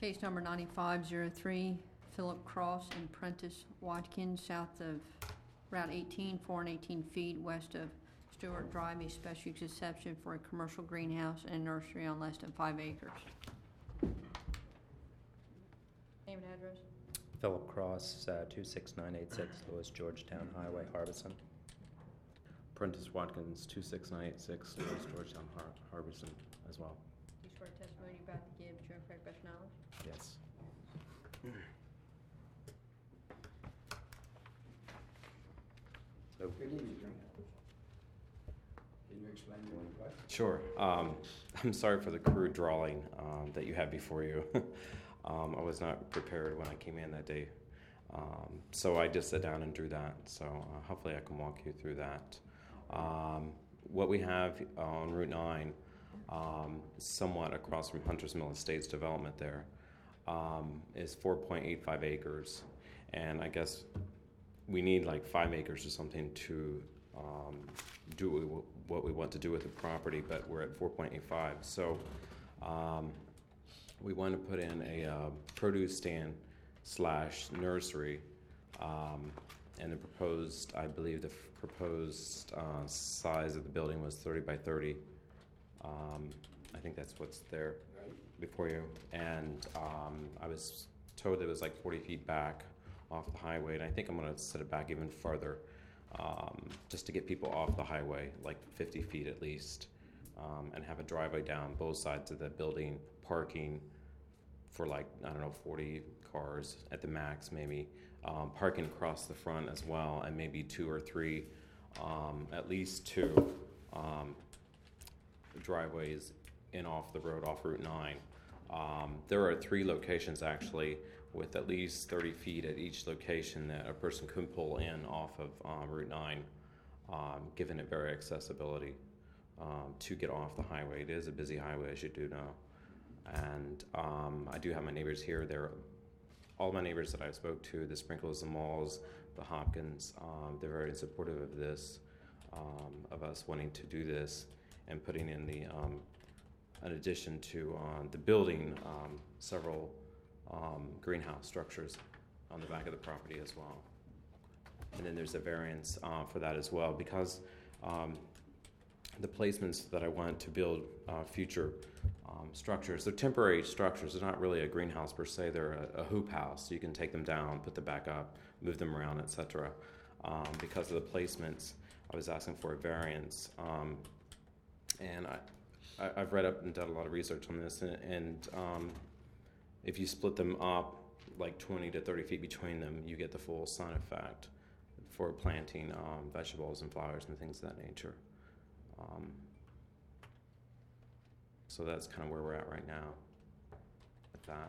Case number 9503, Philip Cross and Prentice Watkins, south of Route 18, 4 and 18 feet west of Stewart Drive, a special use exception for a commercial greenhouse and nursery on less than 5 acres. Name and address? Philip Cross, 26986 Lewis Georgetown Highway, Harbison. Prentice Watkins, 26986 Lewis Georgetown Harbison as well. Do you swear testimony you're about to give is true and correct best knowledge? Yes. Good evening, Greenhouse. Can you explain your request? Sure. I'm sorry for the crude drawing that you had before you. I was not prepared when I came in that day. So I just sat down and drew that. So hopefully I can walk you through that. What we have on Route 9, somewhat across from Hunter's Mill Estates development there, is 4.85 acres. And I guess we need like 5 acres or something to do what we want to do with the property, but we're at 4.85. So we want to put in a produce stand / nursery, and the proposed, I believe the proposed size of the building was 30 by 30. I think that's what's there before you. And I was told it was like 40 feet back off the highway, and I think I'm going to set it back even further, just to get people off the highway, like 50 feet at least, and have a driveway down both sides of the building, parking for like, I don't know, 40 cars at the max maybe, parking across the front as well, and maybe 2 or 3, at least 2 driveways in off the road, off Route 9. There are 3 locations actually with at least 30 feet at each location that a person could pull in off of Route 9, giving it very accessibility to get off the highway. It is a busy highway, as you do know. And I do have my neighbors here. All my neighbors that I spoke to, the Sprinkles, the Malls, the Hopkins, they're very supportive of this, of us wanting to do this and putting in the, in addition to the building, several greenhouse structures on the back of the property as well. And then there's a variance for that as well, because the placements that I want to build future structures, they're temporary structures. They're not really a greenhouse per se. They're a hoop house. So you can take them down, put them back up, move them around, etc. Because of the placements, I was asking for a variance. And I've read up and done a lot of research on this, and if you split them up like 20 to 30 feet between them, you get the full sun effect for planting vegetables and flowers and things of that nature. So that's kind of where we're at right now with that.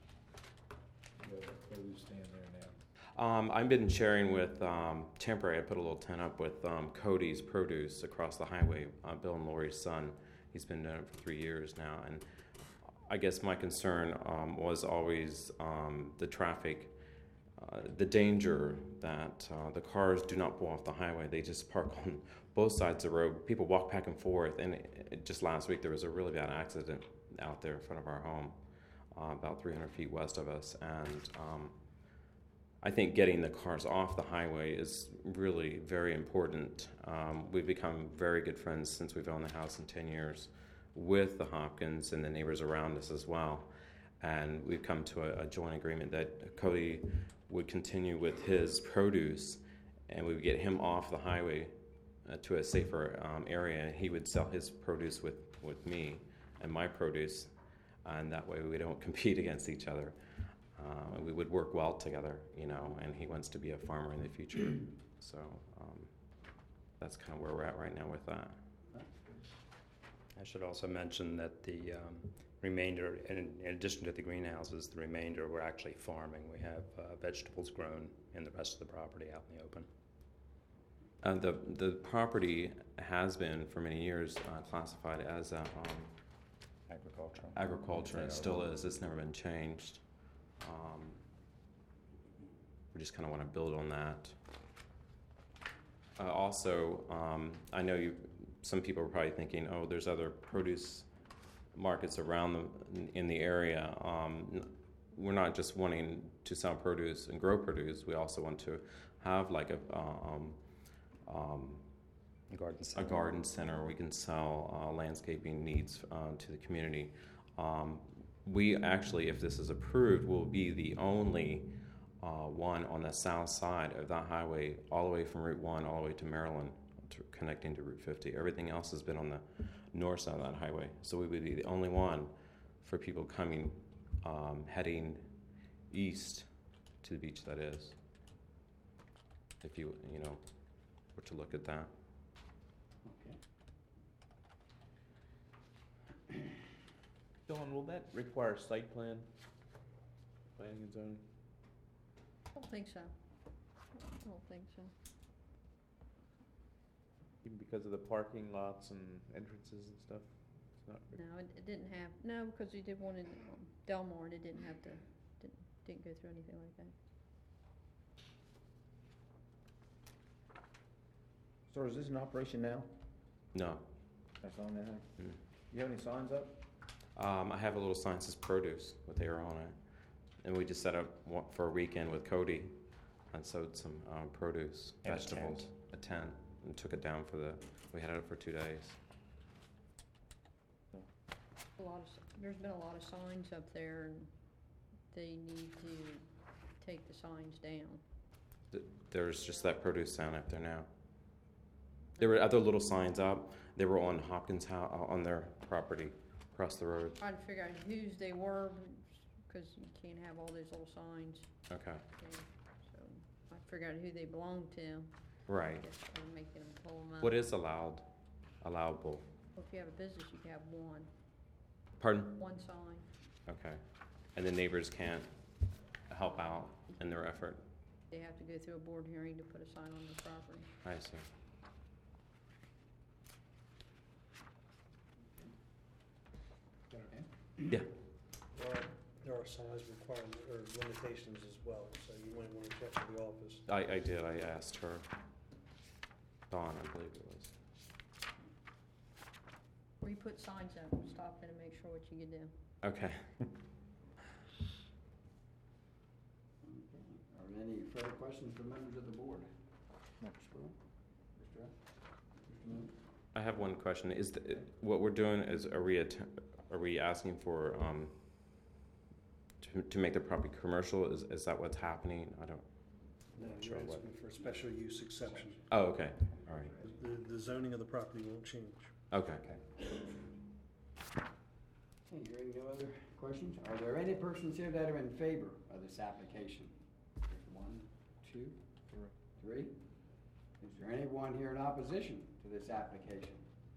Where do you stand there now? I've been sharing with temporary. I put a little tent up with Cody's Produce across the highway, Bill and Lori's son. He's been doing it for 3 years now, and I guess my concern was always the traffic, the danger that the cars do not pull off the highway. They just park on both sides of the road. People walk back and forth, and just last week there was a really bad accident out there in front of our home, about 300 feet west of us, and I think getting the cars off the highway is really very important. We've become very good friends since we've owned the house in 10 years with the Hopkins and the neighbors around us as well. And we've come to a joint agreement that Cody would continue with his produce, and we would get him off the highway to a safer area. He would sell his produce with me and my produce, and that way we don't compete against each other. We would work well together, and he wants to be a farmer in the future. So that's kind of where we're at right now with that. I should also mention that the remainder, in addition to the greenhouses, the remainder we're actually farming. We have vegetables grown in the rest of the property out in the open. The property has been for many years classified as Agricultural. agriculture. It still is. It's never been changed. We just kind of want to build on that. Also, I know some people are probably thinking, oh, there's other produce markets around in the area. we're not just wanting to sell produce and grow produce. We also want to have like a garden center. We can sell landscaping needs to the community. We actually, if this is approved, will be the only one on the south side of that highway, all the way from Route 1 all the way to Maryland, connecting to Route 50. Everything else has been on the north side of that highway. So we would be the only one for people coming, heading east to the beach, that is. If you were to look at that. Okay. Dylan, will that require site plan? Planning and zoning? I don't think so. I don't think so. Even because of the parking lots and entrances and stuff? It's not. No, it didn't have, no, because we did one in Delmar, and it didn't have to, didn't go through anything like that. So is this in operation now? No. That's on there? Mm. You have any signs up? I have a little sign that says produce with arrow on it. And we just set up for a weekend with Cody and sowed some produce, And a vegetables, a tent, and took it down we had it for 2 days. There's been a lot of signs up there, and they need to take the signs down. There's just that produce sign up there now. There were other little signs up. They were on Hopkins House, on their property across the road. Trying to figure out whose they were, because you can't have all those little signs. Okay. So I figured out who they belong to. Right. Just making them pull them up. What is allowable? Well, if you have a business, you can have one Pardon? sign. Okay. And the neighbors can't help out in their effort? They have to go through a board hearing to put a sign on the property. I see. Okay. Yeah. There are size requirements or limitations as well, so you might want to check with the office. I did. I asked her. Dawn, I believe it was. Where you put signs up, we'll stop in and make sure what you can do. Okay. Are there any further questions from members of the board? Mr. Spruill? Mr. F? Mr. Moon? I have one question. What we're doing is, are we asking for to make the property commercial? Is that what's happening? I don't. No, Sure, you're what? asking for a special use exception. Oh, okay. All right. The zoning of the property won't change. Okay. Okay, hearing no other questions, are there any persons here that are in favor of this application? There's 1, 2, 3. Is there anyone here in opposition to this application?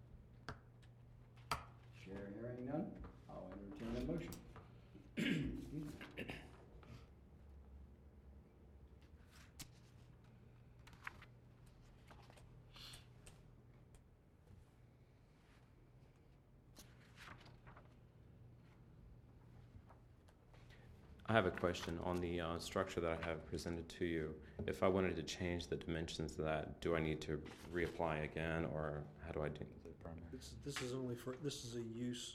Chair hearing none, I'll entertain a motion. Excuse me. I have a question on the structure that I have presented to you. If I wanted to change the dimensions of that, do I need to reapply again, or how do I do? This is only for, this is a use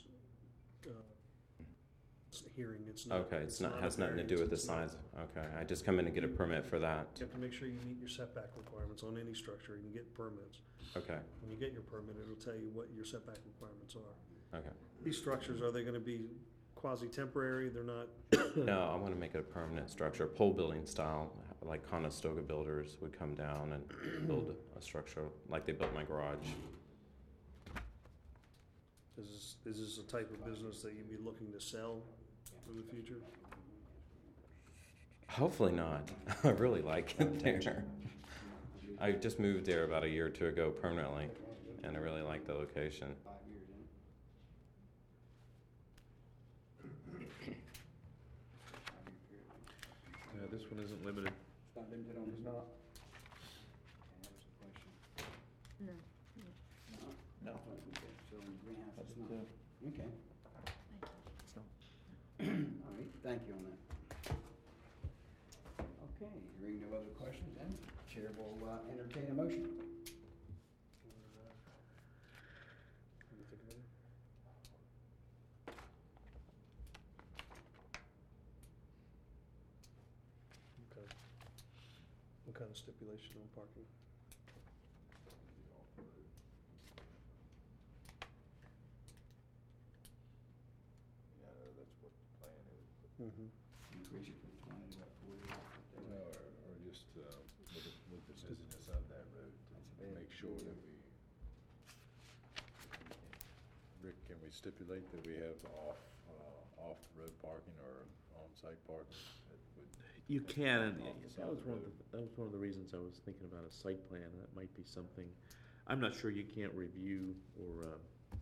hearing. It's not. Okay, it's not has a nothing to do with the variance. size. Okay, I just come in and get a permit for that. You have to make sure you meet your setback requirements on any structure. You can get permits. Okay, When you get your permit, it'll tell you what your setback requirements are. okay. These structures, are they gonna be quasi-temporary? They're not. No, I want to make it a permanent structure, pole building style, like Conestoga builders would come down and build a structure like they built my garage. Is this a type of business that you'd be looking to sell in the future? Hopefully not. I really like it there. I just moved there about a year or two ago permanently, and I really like the location. 5 years in. Yeah, this one isn't limited. It's not limited on this? It's not. Okay, that was a question. No. No? No. Okay, so in the greenhouse, That's it's not. it. Okay. So, All right, thank you on that. Okay, hearing no other questions then, Chair will entertain a motion. kind of stipulation on parking. Yeah, that's what the plan is. Mm-hmm. Increase it from 20 to about 40. No, or just, with the busyness of that road, That's to bad. make sure that we, Rick, can we stipulate that we have off-road parking or on-site parking? That would You can, and Off the side that was of the that was one of the reasons I was thinking about a site plan, and that might be something, I'm not sure you can't review or,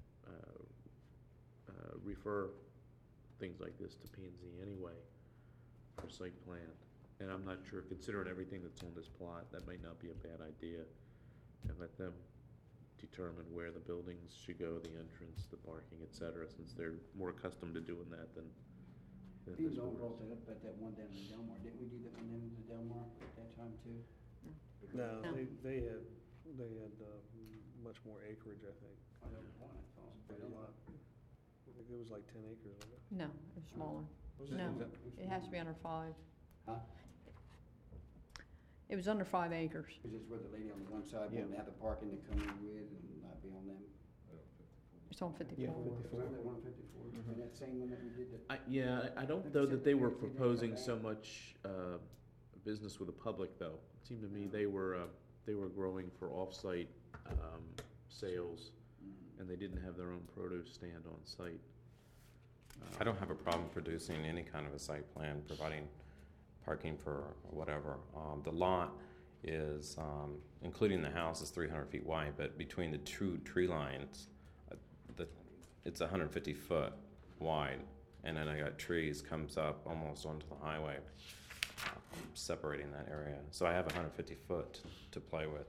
refer things like this to P and Z anyway for site plan. And I'm not sure, considering everything that's on this plot, that might not be a bad idea. And let them determine where the buildings should go, the entrance, the parking, et cetera, since they're more accustomed to doing that than These this all board brought that up at that one down in Delmar. Didn't we do that one down in Delmar at that time too? No, No. they had much more acreage, I think. I don't want it, so. A lot. I think it was like 10 acres, wasn't it? No, it's smaller. Was it? No, Was it has to be under 5. Huh? It was under 5 acres. Is this where the lady on the one side Yeah. wanted to have the parking to come in with and not be on them? It's on 54. Yeah. Was that 154? And that same one that we did that? I don't Like know you said, that they were they come proposing back. so much, business with the public, though. It seemed to me they were growing for off-site, sales, and they didn't have their own produce stand on site. I don't have a problem producing any kind of a site plan, providing parking for whatever. The lot is, including the house, is 300 feet wide, but between the two tree lines, it's 150 foot wide, and then I got trees comes up almost onto the highway, separating that area. So I have 150 foot to play with.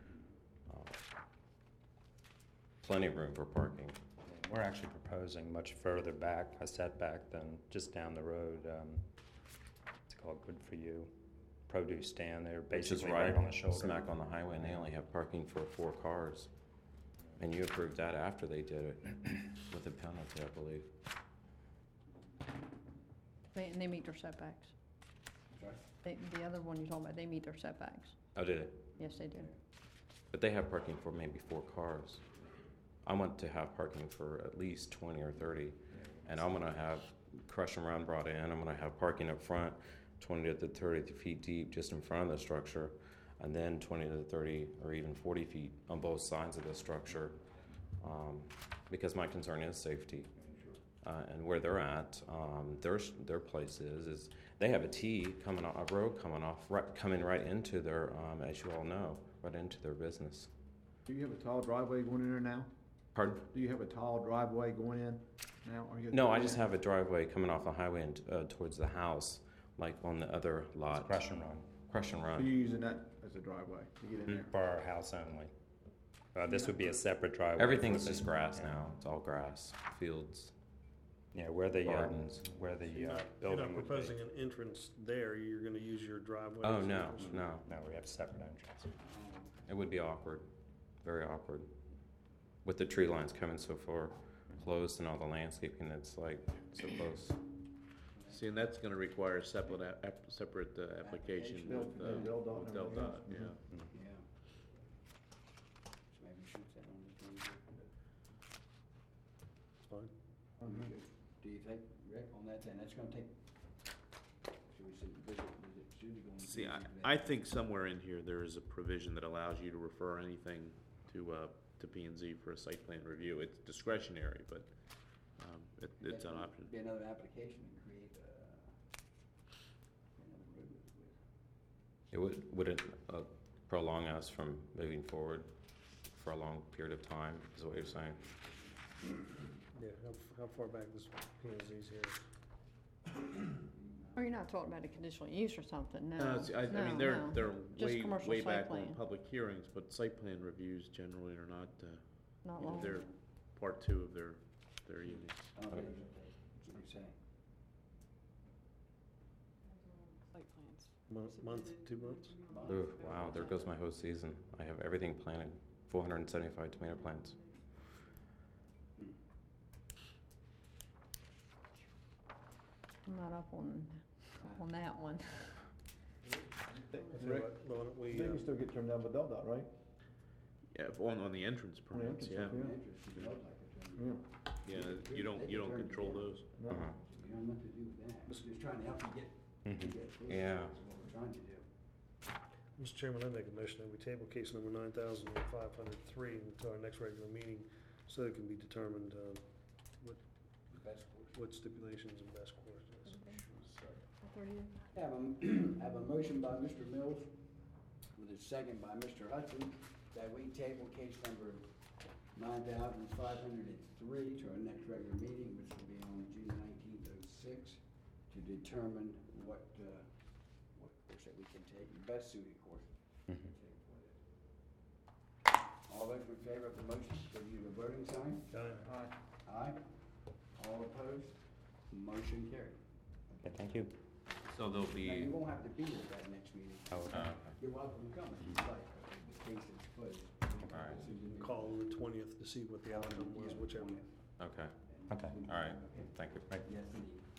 Plenty of room for parking. We're actually proposing much further back, a setback, than just down the road. It's called Good For You produce stand. They're Which is basically right on the shoulder. smack on the highway, and they only have parking for 4 cars. And you approved that after they did it, with a penalty, I believe. And they meet their setbacks. Sorry? The other one you're talking about, they meet their setbacks. Oh, did it? Yes, they do. But they have parking for maybe 4 cars. I want to have parking for at least 20 or 30. And I'm gonna have crush and run brought in. I'm gonna have parking up front, 20 to 30 feet deep just in front of the structure. And then 20 to 30 or even 40 feet on both sides of the structure. Because my concern is safety. And where they're at, their place is they have a T coming off, a road coming right into their, as you all know, right into their business. Do you have a tall driveway going in there now? Pardon? Do you have a tall driveway going in now? Or you- No, I just have a driveway coming off the highway and towards the house, like on the other lot. It's crush and run Crush and So run. you're using that as a driveway to get in there? for our house only. This would be a separate driveway. Everything's for just the- grass yeah. now. It's all grass, fields. Yeah, where the Gardens. building You're would not be. proposing an entrance there, you're gonna use your driveway. Oh, as no, an entrance? no. No, we have separate entrance. It would be awkward, very awkward. With the tree lines coming so far close and all the landscaping that's like so close. See, and that's gonna require a separate, separate application with, Build-Dot with and everything DelDOT, else. yeah. Yeah. So maybe shoot that on the 23rd. It's fine. Do you think, Rick, on that, then that's gonna take, should we see, visit Susie going? See, I think somewhere in here, there is a provision that allows you to refer anything to P and Z for a site plan review. It's discretionary, but, it's an option. Be another application and create, another road with. Would it prolong us from moving forward for a long period of time, is what you're saying? Yeah, how far back does P and Z's here? Oh, you're not talking about a conditional use or something, no. See, I mean, No, they're Just way, commercial way site back on plan. public hearings, but site plan reviews generally are not, Not long. they're part 2 of their evening. I don't think it's okay. That's what you're saying. Month, 2 months? Ooh, wow, there goes my whole season. I have everything planted, 475 tomato plants. I'm not up on that one. Rick, Why don't we, they can still get turned down by DOT, right? Yeah, if on the entrance On the permits, yeah. entrance, Interest, you know, like a Yeah. Yeah, you don't control those. No. Uh-huh. You don't have nothing to do with that. We're just trying to help you Mhm. get this. Yeah. That's what we're trying to do. Mr. Chairman, I make a motion that we table case number 9,503 until our next regular meeting, so it can be determined, The best course. what stipulations and best course is. Have a motion by Mr. Mills with a second by Mr. Hudson that we table case number 9,503 to our next regular meeting, which will be on June 19th, 06, to determine what course that we can take, the best suited course. Mhm. All those in favor of the motion, give you a voting sign. Aye. Aye. All opposed? Motion carried. Okay, thank you. So there'll Now, be, you won't have to be at that next meeting. Oh, okay. You're welcome to come if you'd like, but the case is closed. Alright. Call on the 20th to see what the outcome was, whichever. okay, Okay. all right, thank you. Yes, indeed.